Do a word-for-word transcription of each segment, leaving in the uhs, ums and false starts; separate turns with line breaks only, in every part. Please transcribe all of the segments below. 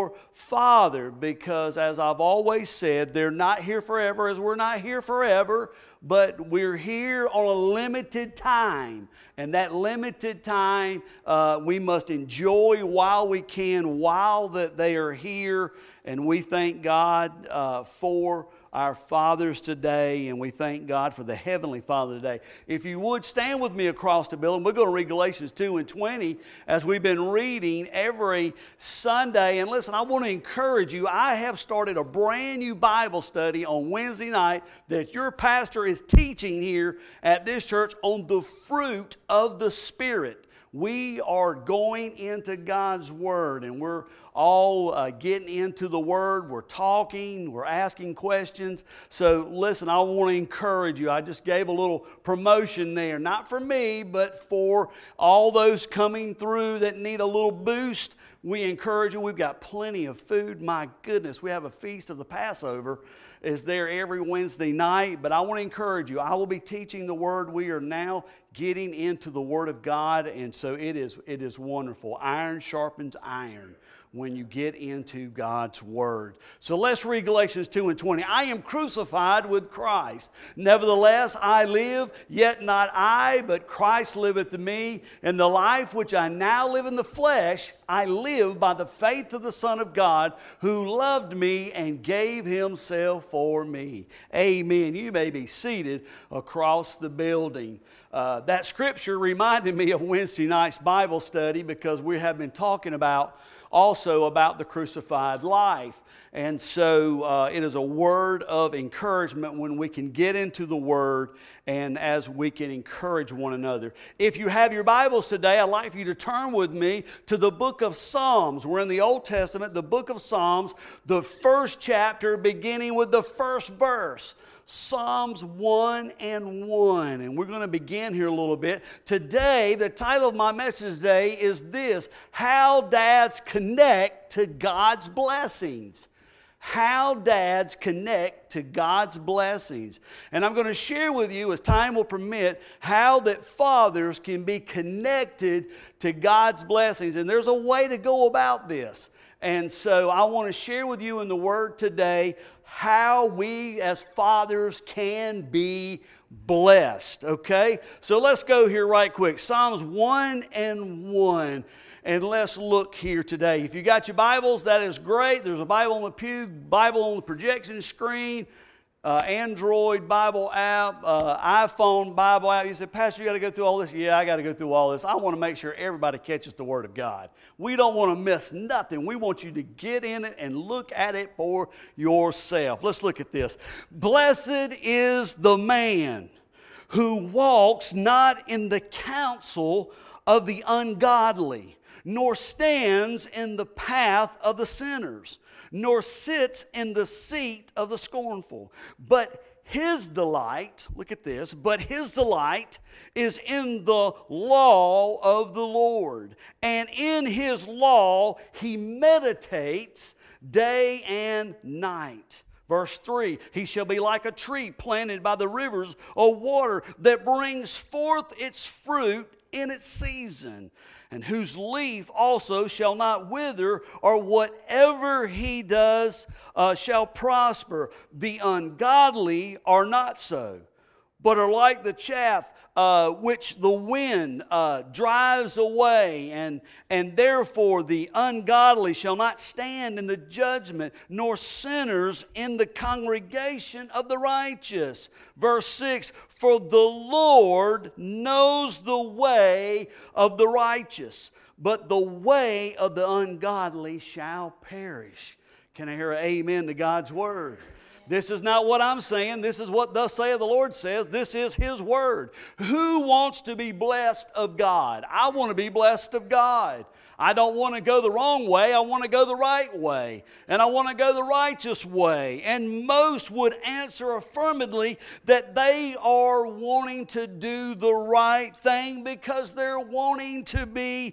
your Father, because as I've always said, they're not here forever, as we're not here forever, but we're here on a limited time. And that limited time uh, we must enjoy while we can, while that they are here. And we thank God uh, for our fathers today, and we thank God for the Heavenly Father today. If you would, stand with me across the building. We're going to read Galatians two and twenty as we've been reading every Sunday. And listen, I want to encourage you. I have started a brand new Bible study on Wednesday night that your pastor is teaching here at this church on the fruit of the Spirit. We are going into God's Word, and we're all uh, getting into the Word. We're talking, we're asking questions. So listen, I want to encourage you. I just gave a little promotion there, not for me, but for all those coming through that need a little boost. We encourage you. We've got plenty of food. My goodness, we have a feast of the Passover is there every Wednesday night. But I want to encourage you. I will be teaching the Word. We are now getting into the Word of God, and so it is, it is wonderful. Iron sharpens iron when you get into God's Word. So let's read Galatians two and twenty. I am crucified with Christ. Nevertheless, I live, yet not I, but Christ liveth in me. And the life which I now live in the flesh, I live by the faith of the Son of God, who loved me and gave Himself for me. Amen. You may be seated across the building. Uh, that scripture reminded me of Wednesday night's Bible study, because we have been talking about also about the crucified life. And so uh, it is a word of encouragement when we can get into the Word and as we can encourage one another. If you have your Bibles today, I'd like for you to turn with me to the book of Psalms. We're in the Old Testament, the book of Psalms, the first chapter beginning with the first verse. Psalms one and one. And we're going to begin here a little bit. Today, the title of my message today is this: How Dads Connect to God's Blessings. How dads connect to God's blessings. And I'm going to share with you, as time will permit, how that fathers can be connected to God's blessings. And there's a way to go about this. And so I want to share with you in the Word today how we as fathers can be blessed, okay? So let's go here right quick. Psalms one and one. And let's look here today. If you got your Bibles, that is great. There's a Bible on the pew, Bible on the projection screen, uh, Android Bible app, uh, iPhone Bible app. You say, Pastor, you got to go through all this? Yeah, I got to go through all this. I want to make sure everybody catches the Word of God. We don't want to miss nothing. We want you to get in it and look at it for yourself. Let's look at this. Blessed is the man who walks not in the counsel of the ungodly, nor stands in the path of the sinners, nor sits in the seat of the scornful. But his delight, look at this, but his delight is in the law of the Lord. And in his law he meditates day and night. Verse three, he shall be like a tree planted by the rivers of water that brings forth its fruit in its season, and whose leaf also shall not wither, or whatever he does uh, shall prosper. The ungodly are not so, but are like the chaff uh, which the wind uh, drives away. And, and therefore the ungodly shall not stand in the judgment, nor sinners in the congregation of the righteous. Verse six, for the Lord knows the way of the righteous, but the way of the ungodly shall perish. Can I hear an amen to God's Word? This is not what I'm saying. This is what thus saith the Lord says. This is His Word. Who wants to be blessed of God? I want to be blessed of God. I don't want to go the wrong way. I want to go the right way. And I want to go the righteous way. And most would answer affirmatively that they are wanting to do the right thing because they're wanting to be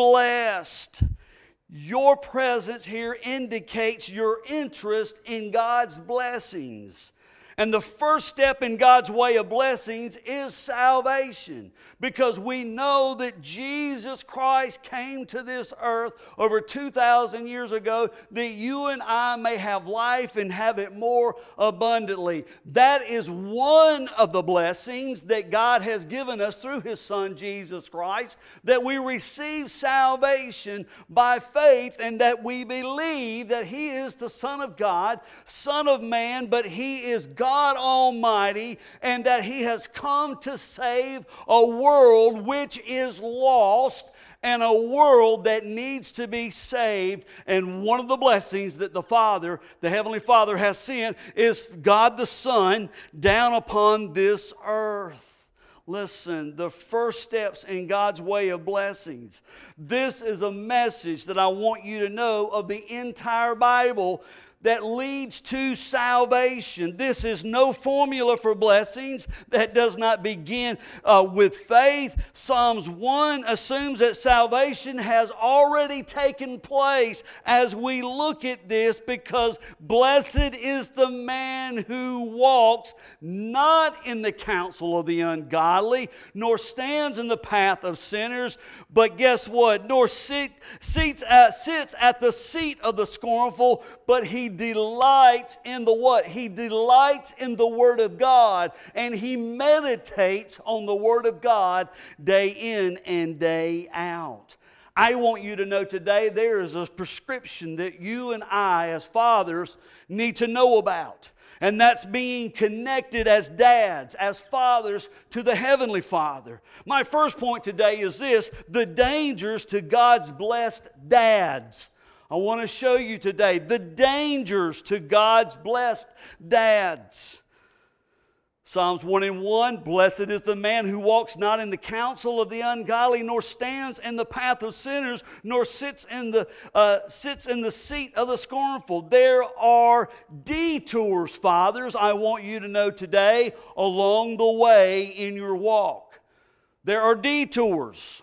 blessed. Your presence here indicates your interest in God's blessings. And the first step in God's way of blessings is salvation, because we know that Jesus Christ came to this earth over two thousand years ago that you and I may have life and have it more abundantly. That is one of the blessings that God has given us through His Son Jesus Christ, that we receive salvation by faith and that we believe that He is the Son of God, Son of Man, but He is God Almighty, and that He has come to save a world which is lost and a world that needs to be saved. And one of the blessings that the Father, the Heavenly Father, has sent is God the Son down upon this earth. Listen, the first steps in God's way of blessings. This is a message that I want you to know of the entire Bible that leads to salvation. This is no formula for blessings that does not begin uh, with faith. Psalms one assumes that salvation has already taken place as we look at this, because blessed is the man who walks not in the counsel of the ungodly, nor stands in the path of sinners, but guess what? Nor sit, seats at, sits at the seat of the scornful, but he delights in the what? He delights in the Word of God, and he meditates on the Word of God day in and day out. I want you to know today there is a prescription that you and I as fathers need to know about. And that's being connected as dads, as fathers, to the Heavenly Father. My first point today is this: the dangers to God's blessed dads. I want to show you today the dangers to God's blessed dads. Psalms one and one, blessed is the man who walks not in the counsel of the ungodly, nor stands in the path of sinners, nor sits in the uh, sits in the seat of the scornful. There are detours, fathers, I want you to know today, along the way in your walk. There are detours.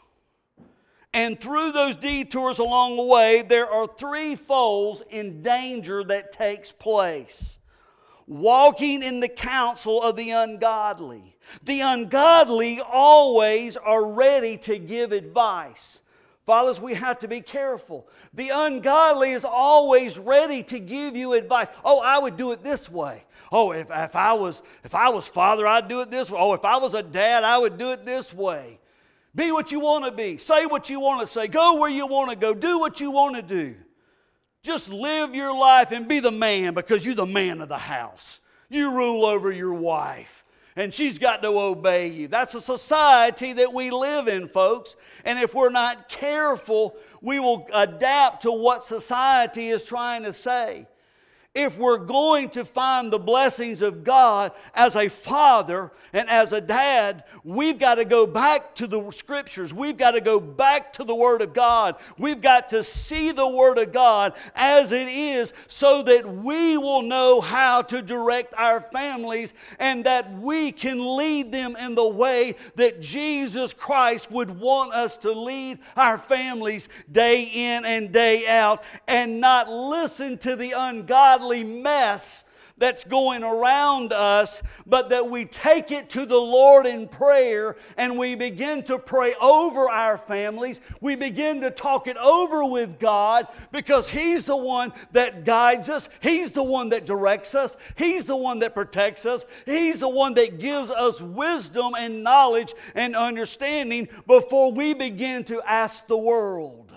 And through those detours along the way, there are three folds in danger that takes place. Walking in the counsel of the ungodly. The ungodly always are ready to give advice. Fathers, we have to be careful. The ungodly is always ready to give you advice. Oh, I would do it this way. Oh, if, if I was if I was father, I'd do it this way. Oh, if I was a dad, I would do it this way. Be what you want to be. Say what you want to say. Go where you want to go. Do what you want to do. Just live your life and be the man, because you're the man of the house. You rule over your wife, and she's got to obey you. That's a society that we live in, folks. And if we're not careful, we will adapt to what society is trying to say. If we're going to find the blessings of God as a father and as a dad, we've got to go back to the Scriptures. We've got to go back to the Word of God. We've got to see the Word of God as it is, so that we will know how to direct our families, and that we can lead them in the way that Jesus Christ would want us to lead our families day in and day out, and not listen to the ungodly mess that's going around us, but that we take it to the Lord in prayer, and we begin to pray over our families. We begin to talk it over with God, because He's the one that guides us. He's the one that directs us. He's the one that protects us. He's the one that gives us wisdom and knowledge and understanding before we begin to ask the world.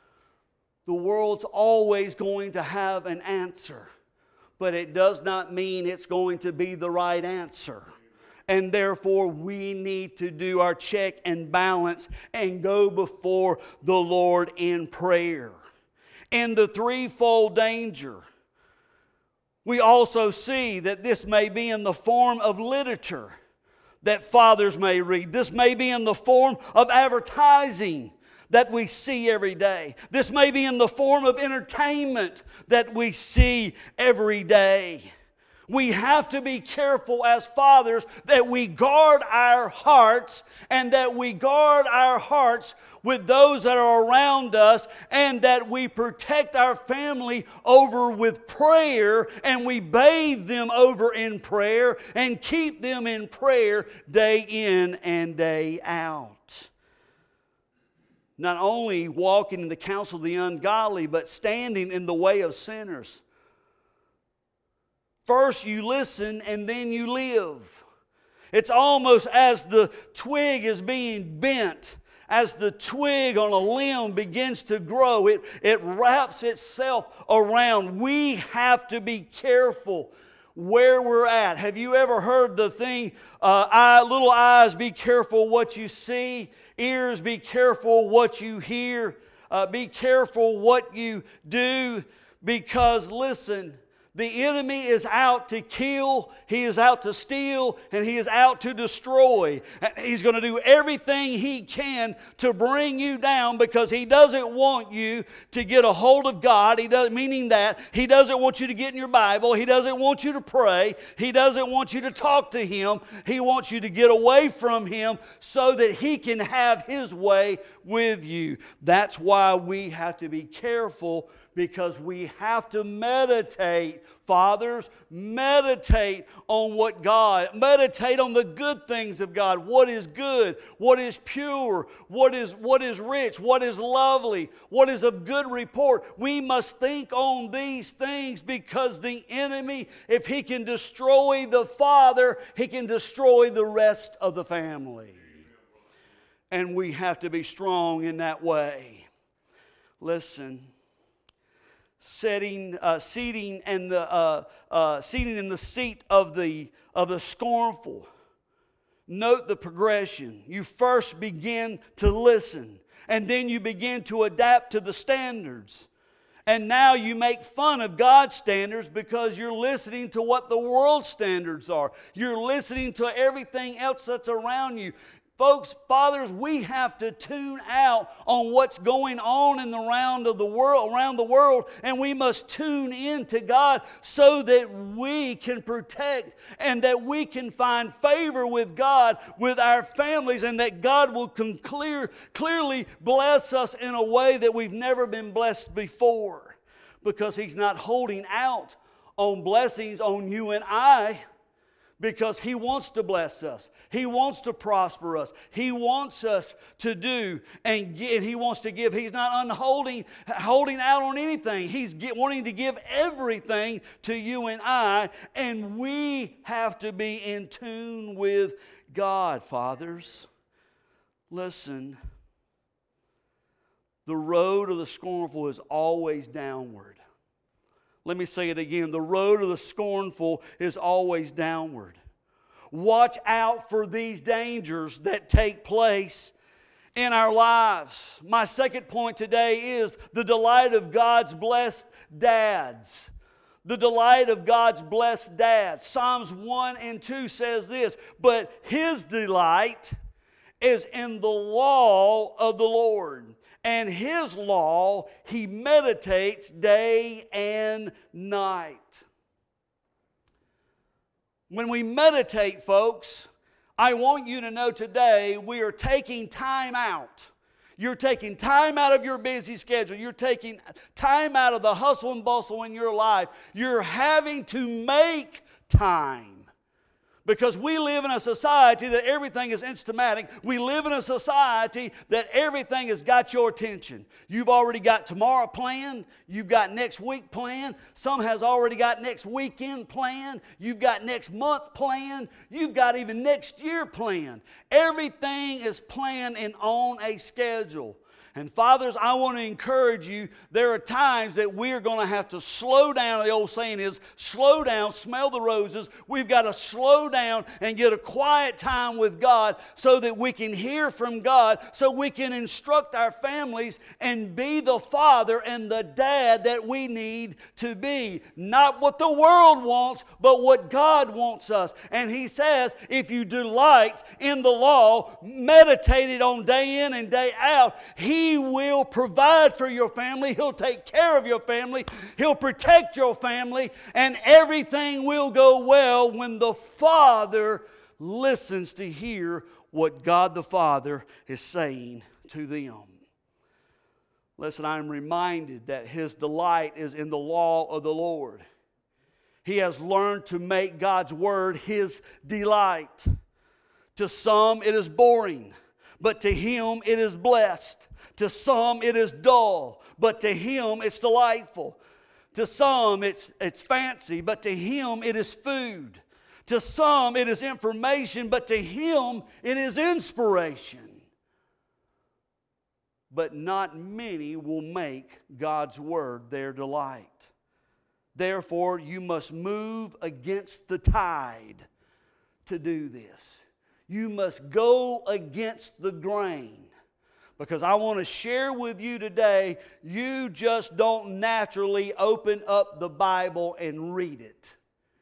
The world's always going to have an answer, but it does not mean it's going to be the right answer. And therefore, we need to do our check and balance and go before the Lord in prayer. In the threefold danger, we also see that this may be in the form of literature that fathers may read. This may be in the form of advertising that we see every day. This may be in the form of entertainment that we see every day. We have to be careful as fathers that we guard our hearts and that we guard our hearts with those that are around us, and that we protect our family over with prayer, and we bathe them over in prayer and keep them in prayer day in and day out. Not only walking in the counsel of the ungodly, but standing in the way of sinners. First you listen and then you live. It's almost as the twig is being bent, as the twig on a limb begins to grow, it, it wraps itself around. We have to be careful where we're at. Have you ever heard the thing, uh, eye, little eyes, be careful what you see, ears, be careful what you hear, uh, be careful what you do, because listen, the enemy is out to kill, he is out to steal, and he is out to destroy. He's going to do everything he can to bring you down, because he doesn't want you to get a hold of God. He does, meaning that he doesn't want you to get in your Bible. He doesn't want you to pray. He doesn't want you to talk to him. He wants you to get away from him so that he can have his way with you. That's why we have to be careful, because we have to meditate. Fathers, meditate on what God, meditate on the good things of God. What is good, what is pure, what is, what is rich, what is lovely, what is of good report. We must think on these things, because the enemy, if he can destroy the father, he can destroy the rest of the family. And we have to be strong in that way. Listen. Setting, uh, seating, and the uh, uh, seating in the seat of the of the scornful. Note the progression. You first begin to listen, and then you begin to adapt to the standards. And now you make fun of God's standards because you're listening to what the world's standards are. You're listening to everything else that's around you. Folks, fathers, we have to tune out on what's going on in the round of the world, around the world, and we must tune in to God so that we can protect and that we can find favor with God, with our families, and that God will clear, clearly bless us in a way that we've never been blessed before, because He's not holding out on blessings on you and I. Because He wants to bless us. He wants to prosper us. He wants us to do and give. He wants to give. He's not unholding, holding out on anything. He's get, wanting to give everything to you and I. And we have to be in tune with God, fathers. Listen, the road of the scornful is always downward. Let me say it again. The road of the scornful is always downward. Watch out for these dangers that take place in our lives. My second point today is the delight of God's blessed dads. The delight of God's blessed dads. Psalms one and two says this, but His delight is in the law of the Lord. And His law He meditates day and night. When we meditate, folks, I want you to know today we are taking time out. You're taking time out of your busy schedule. You're taking time out of the hustle and bustle in your life. You're having to make time. Because we live in a society that everything is instamatic. We live in a society that everything has got your attention. You've already got tomorrow planned. You've got next week planned. Some has already got next weekend planned. You've got next month planned. You've got even next year planned. Everything is planned and on a schedule. And fathers, I want to encourage you, there are times that we're going to have to slow down. The old saying is, slow down, smell the roses. We've got to slow down and get a quiet time with God so that we can hear from God, so we can instruct our families and be the father and the dad that we need to be. Not what the world wants, but what God wants us. And He says, if you delight in the law, meditate it on day in and day out, He He will provide for your family. He'll take care of your family. He'll protect your family. And everything will go well when the Father listens to hear what God the Father is saying to them. Listen, I'm reminded that his delight is in the law of the Lord. He has learned to make God's word his delight. To some it is boring, but to him it is blessed. To some it is dull, but to him it's delightful. To some it's, it's fancy, but to him it is food. To some it is information, but to him it is inspiration. But not many will make God's word their delight. Therefore, you must move against the tide to do this. You must go against the grain. Because I want to share with you today, you just don't naturally open up the Bible and read it.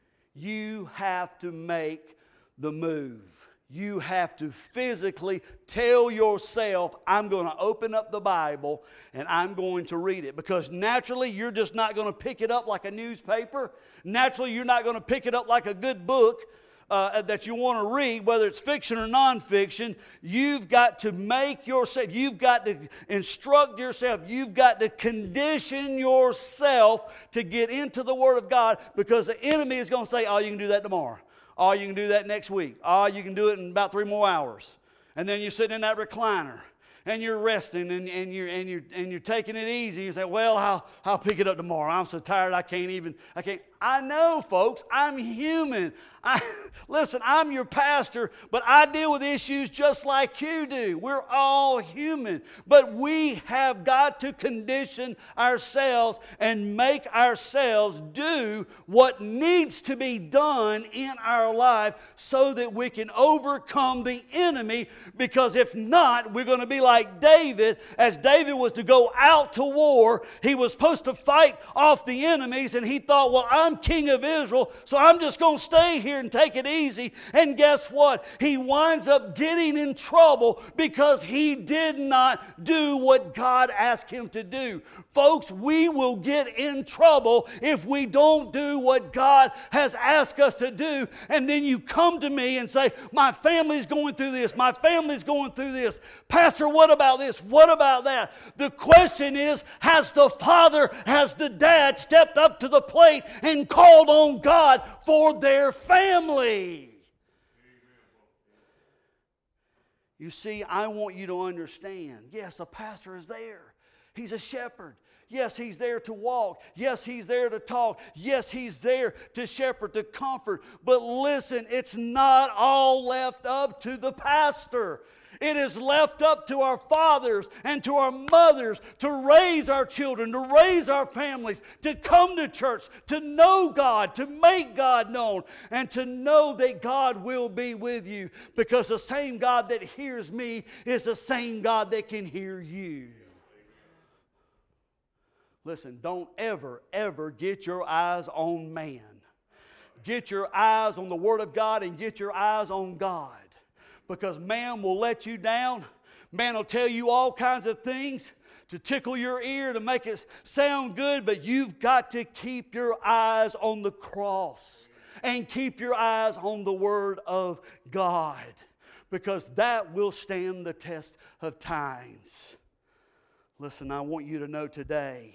You have to make the move. You have to physically tell yourself, I'm going to open up the Bible and I'm going to read it. Because naturally, you're just not going to pick it up like a newspaper. Naturally, you're not going to pick it up like a good book uh, that you want to read, whether it's fiction or nonfiction. You've got to make yourself, you've got to instruct yourself, you've got to condition yourself to get into the Word of God, because the enemy is going to say, oh, you can do that tomorrow. Oh, you can do that next week. Oh, you can do it in about three more hours. And then you're sitting in that recliner and you're resting and, and, you're, and, you're, and you're taking it easy. You say, well, I'll, I'll pick it up tomorrow. I'm so tired I can't even, I can't. I know, folks, I'm human. I, listen, I'm your pastor, but I deal with issues just like you do. We're all human. But we have got to condition ourselves and make ourselves do what needs to be done in our life so that we can overcome the enemy. Because if not, we're going to be like David. As David was to go out to war, he was supposed to fight off the enemies, and he thought, well, I'm king of Israel, so I'm just going to stay here and take it easy. And guess what? He winds up getting in trouble because he did not do what God asked him to do. Folks, we will get in trouble if we don't do what God has asked us to do. And then you come to me and say, my family's going through this, my family's going through this. Pastor, what about this? What about that? The question is, has the father, has the dad stepped up to the plate and called on God for their family? You see, I want you to understand, yes, a pastor is there. He's a shepherd. Yes, he's there to walk. Yes, he's there to talk. Yes, he's there to shepherd, to comfort. But listen, it's not all left up to the pastor. It is left up to our fathers and to our mothers to raise our children, to raise our families, to come to church, to know God, to make God known, and to know that God will be with you. Because the same God that hears me is the same God that can hear you. Listen, don't ever, ever get your eyes on man. Get your eyes on the Word of God and get your eyes on God. Because man will let you down. Man will tell you all kinds of things to tickle your ear, to make it sound good. But you've got to keep your eyes on the cross and keep your eyes on the Word of God. Because that will stand the test of times. Listen, I want you to know today,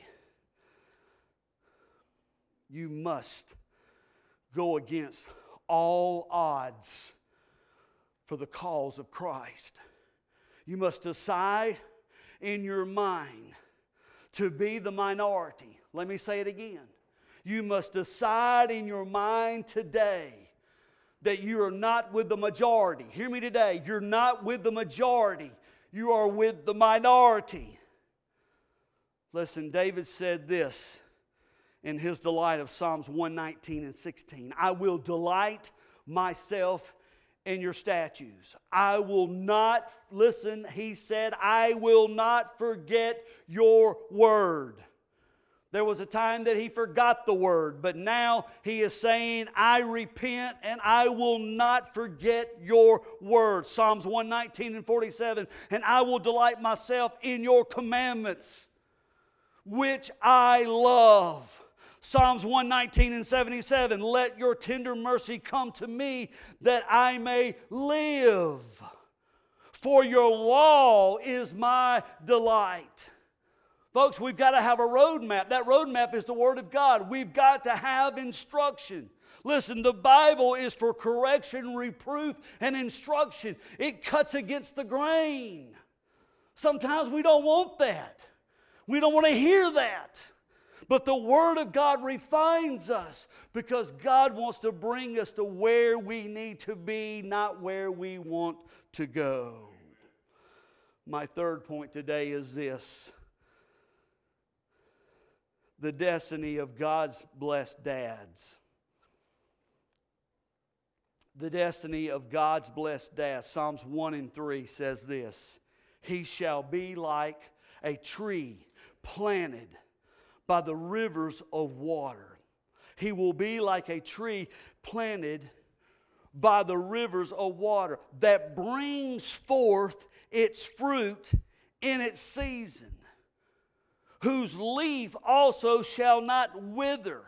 you must go against all odds for the cause of Christ. You must decide in your mind to be the minority. Let me say it again. You must decide in your mind today that you are not with the majority. Hear me today. You're not with the majority. You are with the minority. Listen, David said this in his delight of Psalms one nineteen and sixteen. I will delight myself in your statutes. I will not, listen, he said, I will not forget your word. There was a time that he forgot the word, but now he is saying, I repent and I will not forget your word. Psalms one nineteen and forty-seven, and I will delight myself in your commandments, which I love. Psalms one nineteen and seventy-seven, let your tender mercy come to me that I may live. For your law is my delight. Folks, we've got to have a roadmap. That roadmap is the Word of God. We've got to have instruction. Listen, the Bible is for correction, reproof, and instruction. It cuts against the grain. Sometimes we don't want that. We don't want to hear that. But the Word of God refines us because God wants to bring us to where we need to be, not where we want to go. My third point today is this. The destiny of God's blessed dads. The destiny of God's blessed dads. Psalms one and three says this. He shall be like a tree planted by the rivers of water. He will be like a tree planted by the rivers of water that brings forth its fruit in its season, whose leaf also shall not wither.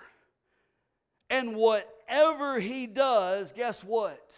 And whatever he does, guess what?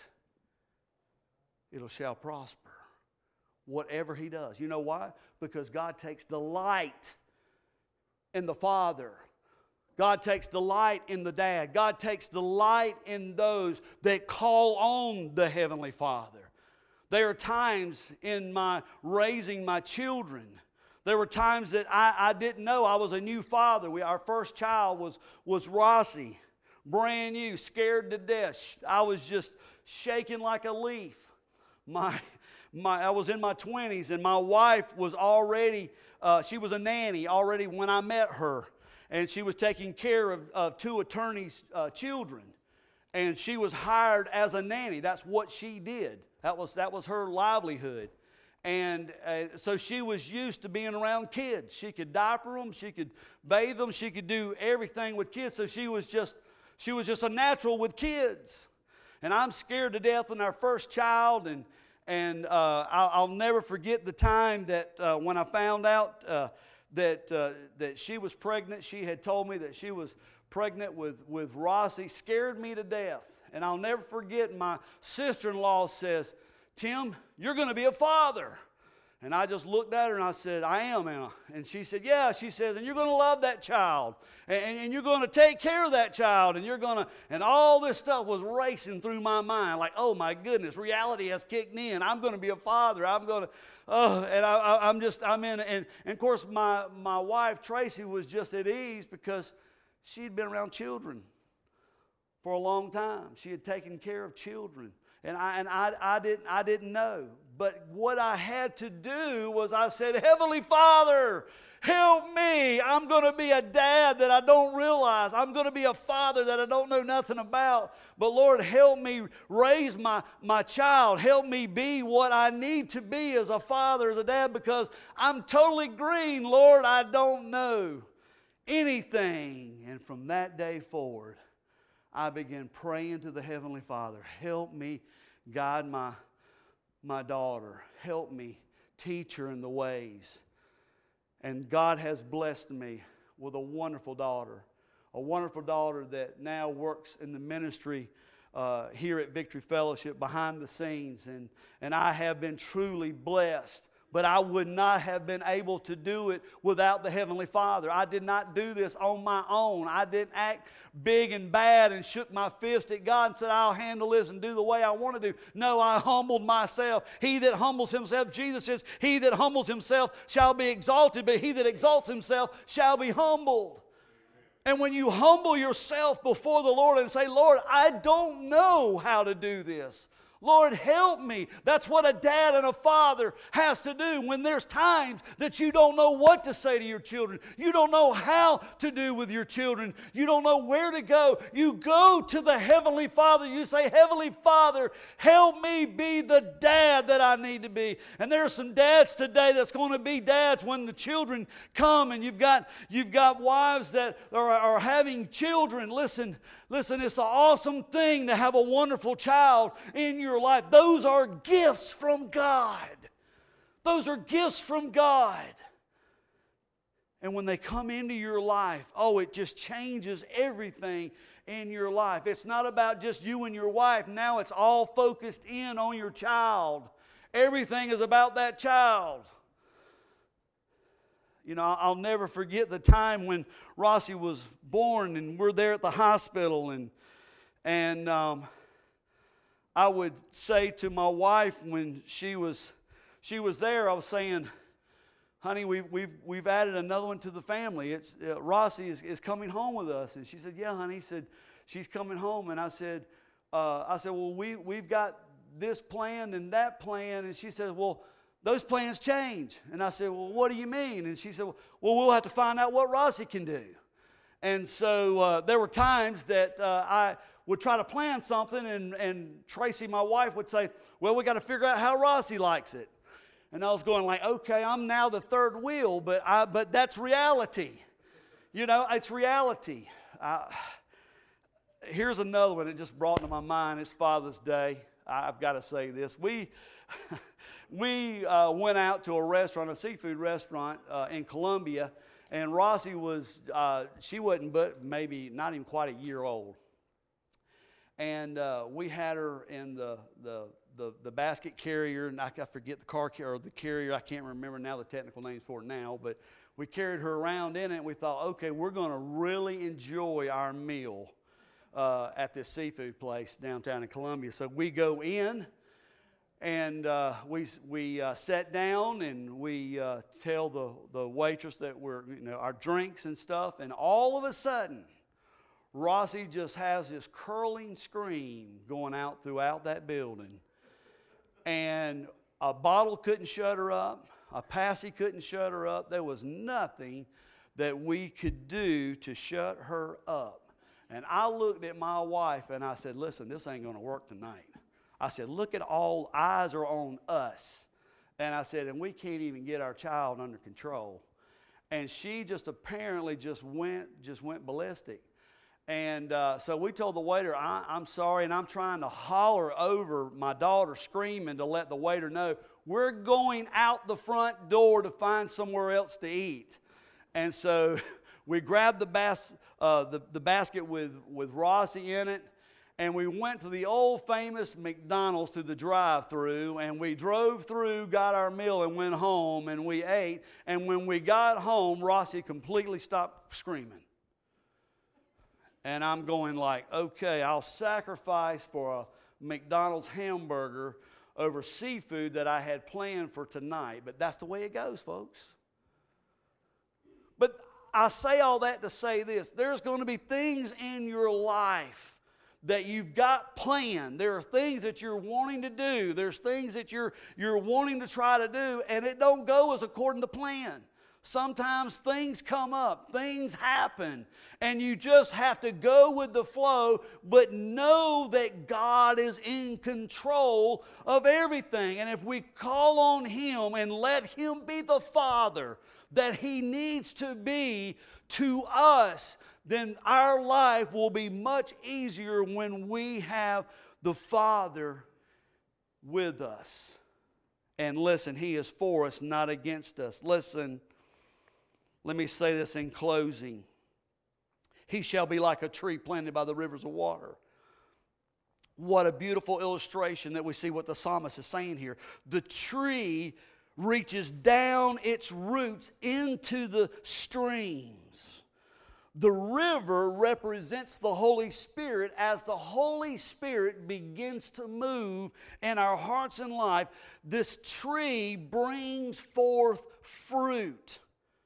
It shall prosper. Whatever he does. You know why? Because God takes delight in the father. God takes delight in the dad. God takes delight in those that call on the Heavenly Father. There are times in my raising my children, there were times that I, I didn't know I was a new father. We, our first child was, was Rossi, brand new, scared to death. I was just shaking like a leaf. My, my, I was in my twenties, and my wife was already, uh, she was a nanny already when I met her. And she was taking care of, of two attorneys' uh, children. And she was hired as a nanny. That's what she did. That was, that was her livelihood. And uh, so she was used to being around kids. She could diaper them, she could bathe them, she could do everything with kids. So she was just, she was just a natural with kids. And I'm scared to death in our first child. And, and uh, I'll, I'll never forget the time that uh, when I found out uh, that, uh, that she was pregnant. She had told me that she was pregnant with, with Rossi. Scared me to death. And I'll never forget, my sister-in-law says, Tim, you're going to be a father. And I just looked at her and I said, I am, Anna. And she said, yeah. She says, and you're going to love that child. And, and, and you're going to take care of that child. And you're going to, and all this stuff was racing through my mind. Like, oh my goodness, reality has kicked in. I'm going to be a father. I'm going to, oh, and I, I, I'm just, I'm in. And, and of course, my, my wife, Tracy, was just at ease because she'd been around children for a long time. She had taken care of children. And I and I, I didn't I didn't know. But what I had to do was I said, Heavenly Father, help me. I'm going to be a dad that I don't realize. I'm going to be a father that I don't know nothing about. But Lord, help me raise my, my child. Help me be what I need to be as a father, as a dad, because I'm totally green, Lord. I don't know anything. And from that day forward, I began praying to the Heavenly Father, help me guide my, my daughter. Help me teach her in the ways. And God has blessed me with a wonderful daughter, a wonderful daughter that now works in the ministry uh, here at Victory Fellowship behind the scenes. And, and I have been truly blessed. But I would not have been able to do it without the Heavenly Father. I did not do this on my own. I didn't act big and bad and shook my fist at God and said, I'll handle this and do the way I want to do. No, I humbled myself. He that humbles himself, Jesus says, he that humbles himself shall be exalted, but he that exalts himself shall be humbled. And when you humble yourself before the Lord and say, Lord, I don't know how to do this. Lord, help me. That's what a dad and a father has to do when there's times that you don't know what to say to your children. You don't know how to do with your children. You don't know where to go. You go to the Heavenly Father. You say, Heavenly Father, help me be the dad that I need to be. And there are some dads today that's going to be dads when the children come, and you've got, you've got wives that are, are having children. Listen, listen, it's an awesome thing to have a wonderful child in your life. Those are gifts from God. Those are gifts from God. And when they come into your life, oh, it just changes everything in your life. It's not about just you and your wife. Now it's all focused in on your child. Everything is about that child. You know, I'll never forget the time when Rossi was born, and we're there at the hospital, and and um, I would say to my wife when she was she was there, I was saying, honey, we've we've we've added another one to the family. It's uh, Rossi is, is coming home with us, and she said, yeah, honey. He said, she's coming home, and I said, uh, I said, well, we we've got this plan and that plan, and she said, well, those plans change. And I said, well, what do you mean? And she said, well, we'll have to find out what Rossi can do. And so uh, there were times that uh, I would try to plan something, and, and Tracy, my wife, would say, well, we got to figure out how Rossi likes it. And I was going like, okay, I'm now the third wheel, but I, but that's reality. You know, it's reality. I, here's another one that just brought to my mind. It's Father's Day. I've got to say this. We... We uh, went out to a restaurant, a seafood restaurant uh, in Columbia, and Rossi was, uh, she wasn't but maybe not even quite a year old. And uh, we had her in the, the, the, the basket carrier, and I, I forget the car carrier, or the carrier, I can't remember now the technical names for it now, but we carried her around in it, and we thought, okay, we're going to really enjoy our meal uh, at this seafood place downtown in Columbia. So we go in. And uh, we we uh, sat down, and we uh, tell the, the waitress that we're, you know, our drinks and stuff. And all of a sudden, Rossi just has this curling scream going out throughout that building. And a bottle couldn't shut her up. A passy couldn't shut her up. There was nothing that we could do to shut her up. And I looked at my wife, and I said, listen, this ain't going to work tonight. I said, look at all eyes are on us. And I said, and we can't even get our child under control. And she just apparently just went just went ballistic. And uh, so we told the waiter, I, I'm sorry, and I'm trying to holler over my daughter screaming to let the waiter know, we're going out the front door to find somewhere else to eat. And so we grabbed the, bas- uh, the, the basket with, with Rossi in it, and we went to the old famous McDonald's through the drive-thru, and we drove through, got our meal, and went home, and we ate. And when we got home, Rossi completely stopped screaming. And I'm going like, okay, I'll sacrifice for a McDonald's hamburger over seafood that I had planned for tonight. But that's the way it goes, folks. But I say all that to say this. There's going to be things in your life that you've got planned. There are things that you're wanting to do. There's things that you're, you're wanting to try to do, and it don't go as according to plan. Sometimes things come up, things happen, and you just have to go with the flow, but know that God is in control of everything. And if we call on Him and let Him be the Father that He needs to be to us, then our life will be much easier when we have the Father with us. And listen, He is for us, not against us. Listen, let me say this in closing. He shall be like a tree planted by the rivers of water. What a beautiful illustration that we see what the psalmist is saying here. The tree reaches down its roots into the streams. The river represents the Holy Spirit. As the Holy Spirit begins to move in our hearts and life, this tree brings forth fruit.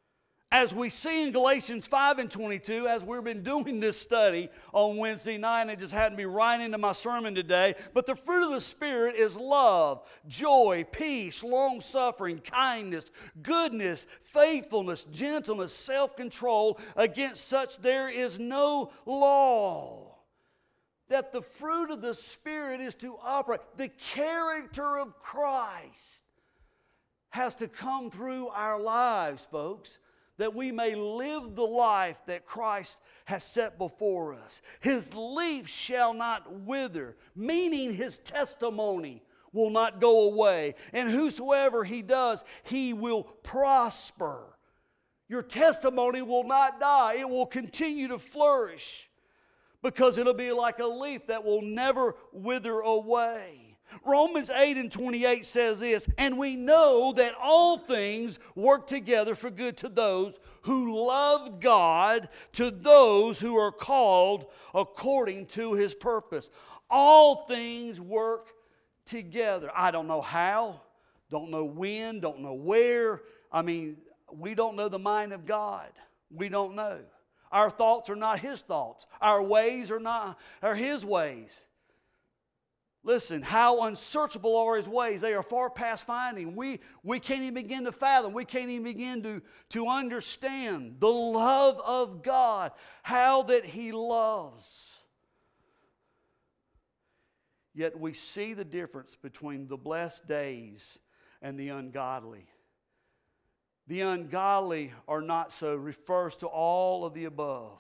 As we see in Galatians five and twenty-two, as we've been doing this study on Wednesday night, and it just happened to be right into my sermon today, but the fruit of the Spirit is love, joy, peace, long-suffering, kindness, goodness, faithfulness, gentleness, self-control. Against such there is no law. That the fruit of the Spirit is to operate. The character of Christ has to come through our lives, folks, that we may live the life that Christ has set before us. His leaf shall not wither, meaning His testimony will not go away. And whosoever He does, He will prosper. Your testimony will not die. It will continue to flourish because it'll be like a leaf that will never wither away. Romans eight and twenty-eight says this, and we know that all things work together for good to those who love God, to those who are called according to His purpose. All things work together. I don't know how, don't know when, don't know where. I mean, we don't know the mind of God. We don't know. Our thoughts are not His thoughts. Our ways are not are His ways. Listen, how unsearchable are His ways. They are far past finding. We, we can't even begin to fathom. We can't even begin to, to understand the love of God, how that He loves. Yet we see the difference between the blessed days and the ungodly. The ungodly are not so, refers to all of the above.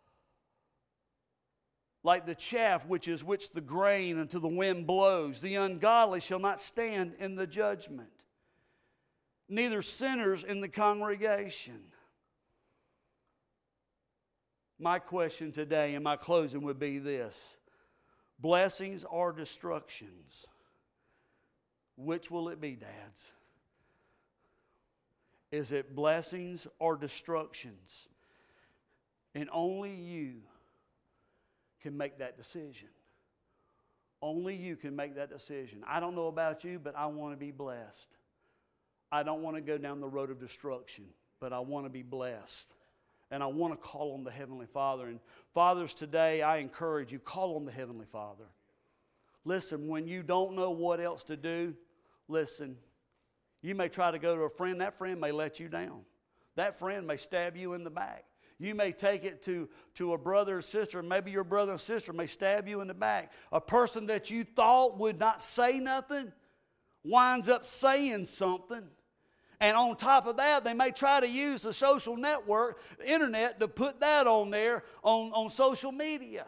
Like the chaff which is which the grain until the wind blows. The ungodly shall not stand in the judgment, neither sinners in the congregation. My question today in my closing would be this. Blessings or destructions? Which will it be, dads? Is it blessings or destructions? And only you can make that decision. Only you can make that decision. I don't know about you, but I want to be blessed. I don't want to go down the road of destruction, but I want to be blessed. And I want to call on the Heavenly Father. And fathers, today I encourage you, call on the Heavenly Father. Listen, when you don't know what else to do, listen, you may try to go to a friend. That friend may let you down. That friend may stab you in the back. You may take it to, to a brother or sister. Maybe your brother or sister may stab you in the back. A person that you thought would not say nothing winds up saying something. And on top of that, they may try to use the social network, the internet, to put that on there on, on social media.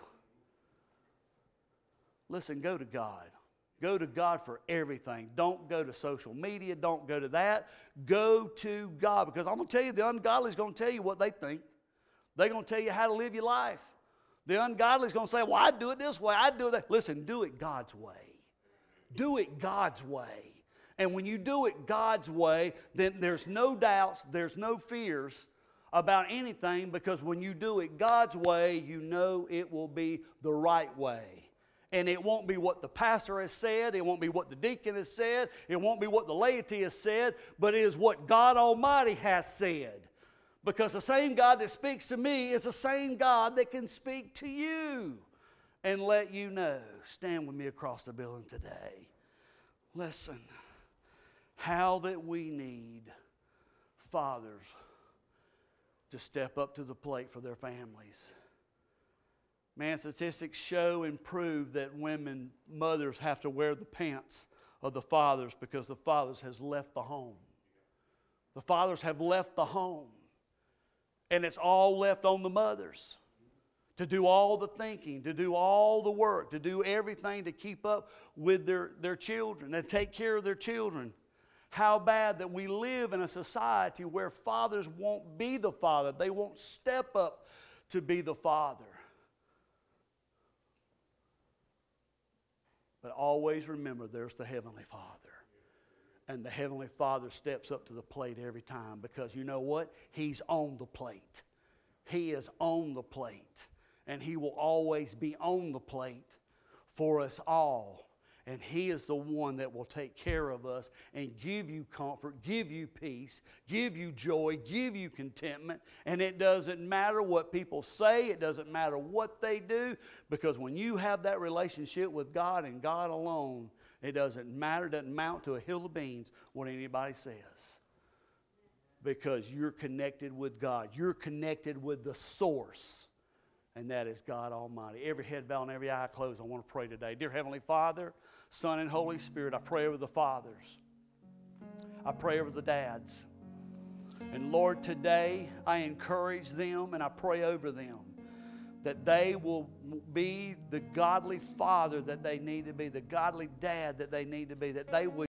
Listen, go to God. Go to God for everything. Don't go to social media. Don't go to that. Go to God. Because I'm going to tell you, the ungodly is going to tell you what they think. They're going to tell you how to live your life. The ungodly is going to say, well, I do it this way. I do it that. Listen, do it God's way. Do it God's way. And when you do it God's way, then there's no doubts, there's no fears about anything, because when you do it God's way, you know it will be the right way. And it won't be what the pastor has said, it won't be what the deacon has said, it won't be what the laity has said, but it is what God Almighty has said. Because the same God that speaks to me is the same God that can speak to you and let you know. Stand with me across the building today. Listen, how that we need fathers to step up to the plate for their families. Man, statistics show and prove that women, mothers, have to wear the pants of the fathers because the fathers has left the home. The fathers have left the home. And it's all left on the mothers to do all the thinking, to do all the work, to do everything to keep up with their, their children and take care of their children. How bad that we live in a society where fathers won't be the father. They won't step up to be the father. But always remember, there's the Heavenly Father. And the Heavenly Father steps up to the plate every time, because you know what? He's on the plate. He is on the plate. And He will always be on the plate for us all. And He is the one that will take care of us and give you comfort, give you peace, give you joy, give you contentment. And it doesn't matter what people say. It doesn't matter what they do. Because when you have that relationship with God and God alone, it doesn't matter. It doesn't amount to a hill of beans what anybody says. Because you're connected with God. You're connected with the source. And that is God Almighty. Every head bowed and every eye closed. I want to pray today. Dear Heavenly Father, Son, and Holy Spirit, I pray over the fathers. I pray over the dads. And Lord, today I encourage them and I pray over them that they will be the godly father that they need to be, the godly dad that they need to be, that they would